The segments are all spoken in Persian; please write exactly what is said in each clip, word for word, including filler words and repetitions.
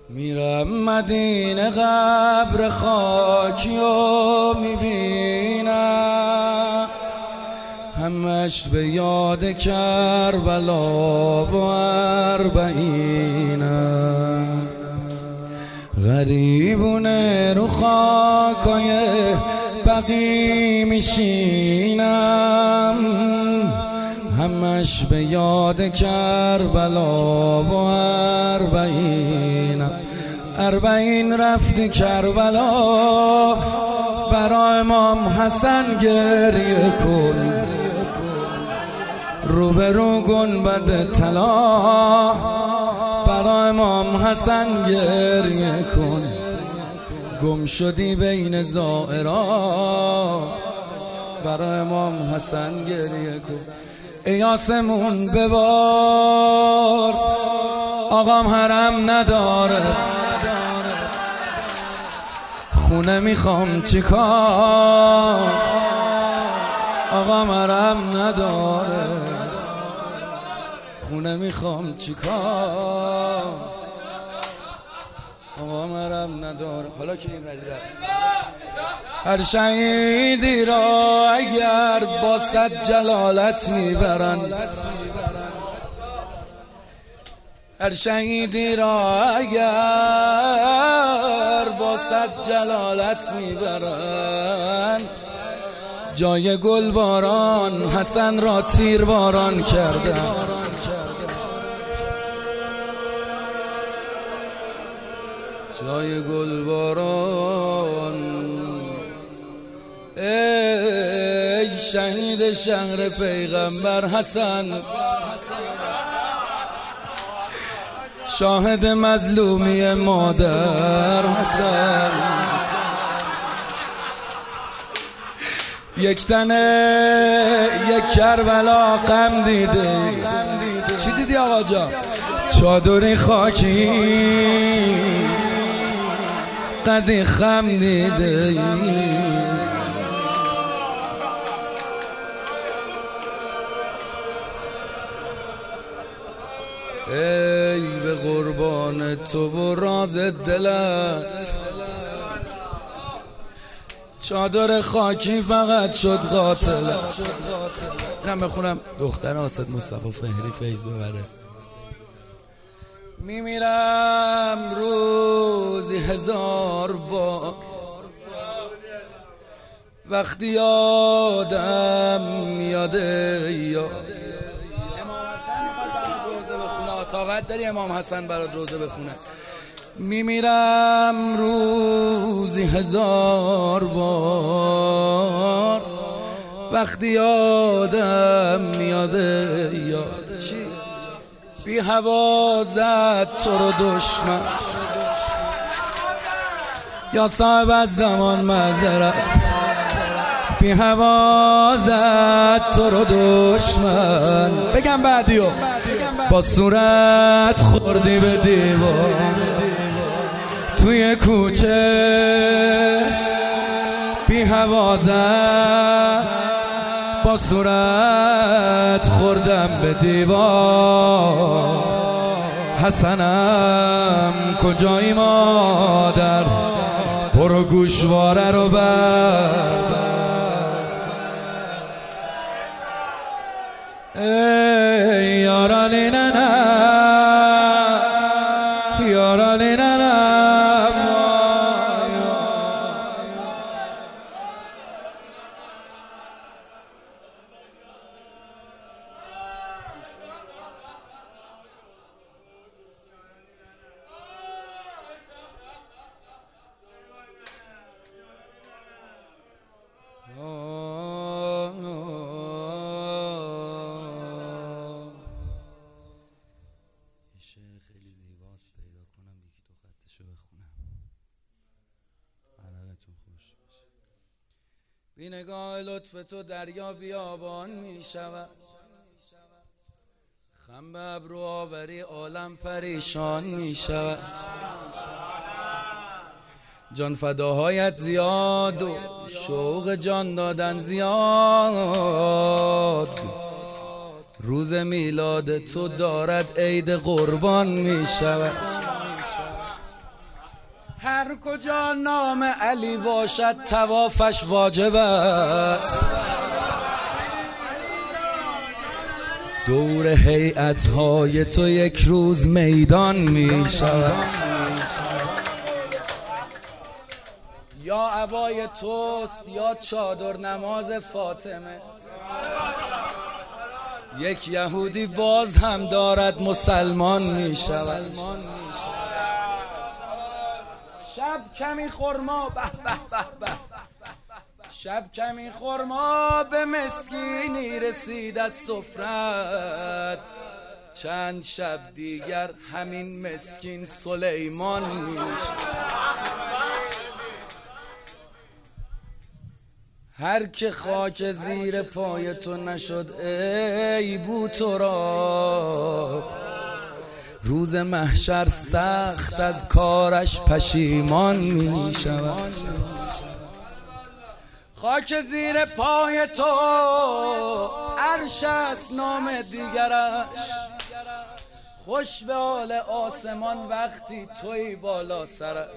میرم مدینه قبر خاکی و میبینم همش به یاد کربلا و اربعینم. غریبونه رو خاکای بقی میشینم همش به یاد کربلا و اربعینم. اربعین رفتی کربلا برای امام حسن گریه کن، روبرو گنبد طلا برای امام حسن گریه کن. گم شدی بین زائرا برای امام حسن گریه کن. ای آسمون ببار آقام حرم نداره، خونه میخوام چیکار آقام حرم نداره، خونه میخوام چیکار آقام حرم نداره. حالا که این بریده هر شهیدی را اگر با صد جلالت میبرن، هر شهیدی را اگر با صد جلالت میبرن، جای گل باران حسن را تیر باران کردن. جای گل باران ای شهید شهر پیغمبر حسن، شاهد مظلومی مادر حسن، یک تنه یک کربلا غم دیده. چی دیدی آقا جان؟ چادری خاکی قدی خم دیده. ای به قربان تو و راز دلت، چادر خاکی فقط شد قاتلت. اینم بخونم دختر آسد مصطفی فهری فیض ببره. میمیرم روزی هزار بار وقتی یادم میاده یاد. امام حسن میخواد برات روزه بخونه، طاقت داری امام حسن برات روزه بخونه؟ میمیرم روزی هزار بار وقتی یادم میاده یاد. چی؟ بی هوا زد تو رو دشمن یا صاحب از زمان معذرت، بی هوا زد تو رو دشمن. بگم بعدیو با صورت خوردی به دیوار توی کوچه، بی هوا زد با صورت خوردم به دیوار. حسنم کجایی مادر، برو گوشواره رو بر. ای یارانی نه یارانی نه بی نگاه لطف تو دریا بیابان می شود، خم به ابرو آوری عالم پریشان می شود. جان فداهایت زیاد و شوق جان دادن زیاد، روز میلاد تو دارد عید قربان می شود. هر کجا نام علی باشد طوافش واجب است. دور هیئت‌های تو یک روز میدان می شود. یا عبای توست یا چادر نماز فاطمه. یک یهودی باز هم دارد مسلمان می شود. شب کمی خرما به به به به شب کمی خرما به مسکینی رسید از سفرت. چند شب دیگر همین مسکین سلیمان می هر که خاک زیر پای تو نشد ای بو تو را، روز محشر سخت از کارش پشیمان می شود. خاک زیر پای تو عرش است نام دیگرش. خوش به حال آسمان وقتی توی بالا سرش.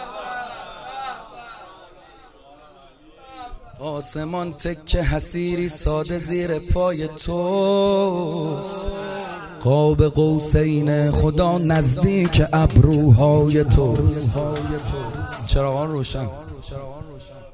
آسمان تکه حسیری ساده زیر پای توست. قاب قوسین خدا نزدیک ابروهای توست. چراغان روشن.